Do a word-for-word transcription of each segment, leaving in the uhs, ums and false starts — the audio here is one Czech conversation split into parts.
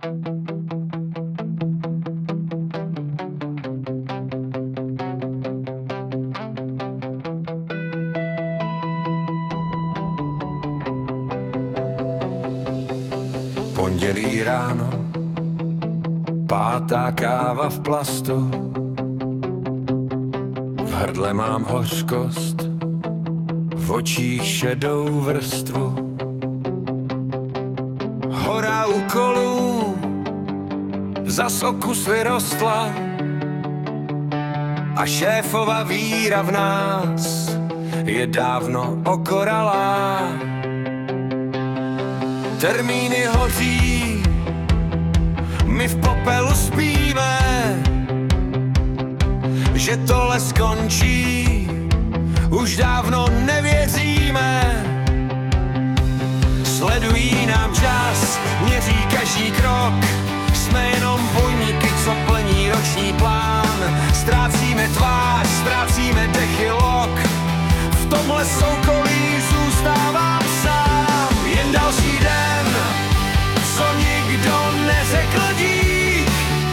Pondělí ráno, pátá káva v plastu, v hrdle mám hořkost, v očích šedou vrstvu. Hora úkolů zas o kus vyrostla a šéfova víra v nás je dávno okoralá. Termíny hoří, my v popelu spíme, že tohle skončí, už dávno nevěříme. Sledují nám čas, měří každý krok, jsme jenom bojníky, co plní roční plán. Ztrácíme tvář, ztrácíme dechy lok, v tomhle soukolí zůstávám sám. Jen další den, co nikdo neřekl dík,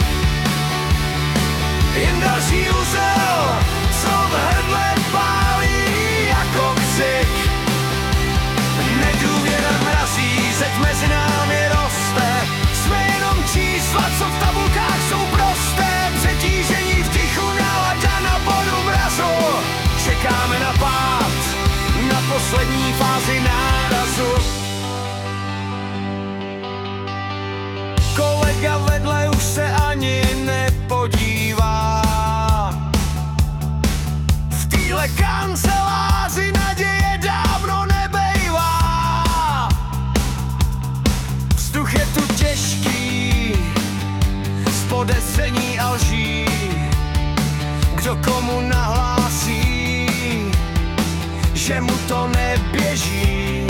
jen další uzel, co v hrdle pálí jako křik. Nedůvěra mrazí, zeď mezi námi roste, jsme jenom čísla, co v tabulkách jsou prosté. Přetížení v tichu, nálada na bodu mrazu, čekáme na pád, na poslední fázi nárazu. Kolega vedle už se ani nepodívá, v téhle kanceláři naděje dávno nebejvá. Vzduch je tu těžký, z podezření a lží, kdo komu nahlásí, že mu to neběží.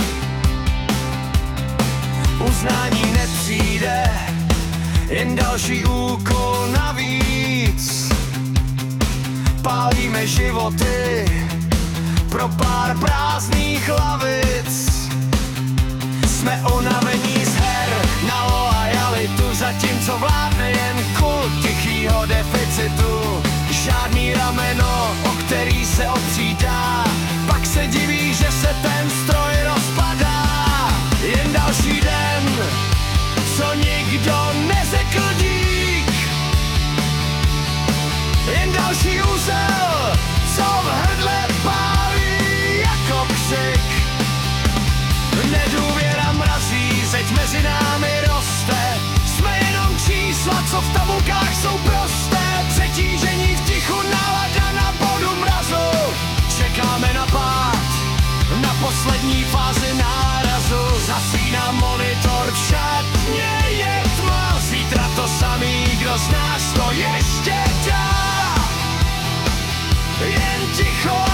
Uznání nepřijde, jen další úkol navíc. Pálíme životy pro pár prázdných lavic. Jsme unavení z her na loajalitu, zatímco vládne jen kult tichýho deficitu. Žádný rameno, o který se opřít dá, pak se diví, že se ten stroj rozpadá. Jen další den, co nikdo neřekl dík, jen další úzel, co v hrdle pálí jako křik. Nedůvěra mrazí, zeď mezi námi roste, jsme jenom čísla, co v tabulkách jsou prosté. Přetížení v tichu, nálada na bodu mrazu, čekáme na pád, na poslední fázi nárazu. Zasíná monitor, v šatně je tma, zítra to samý, kdo z nás to ještě dá. Jen ticho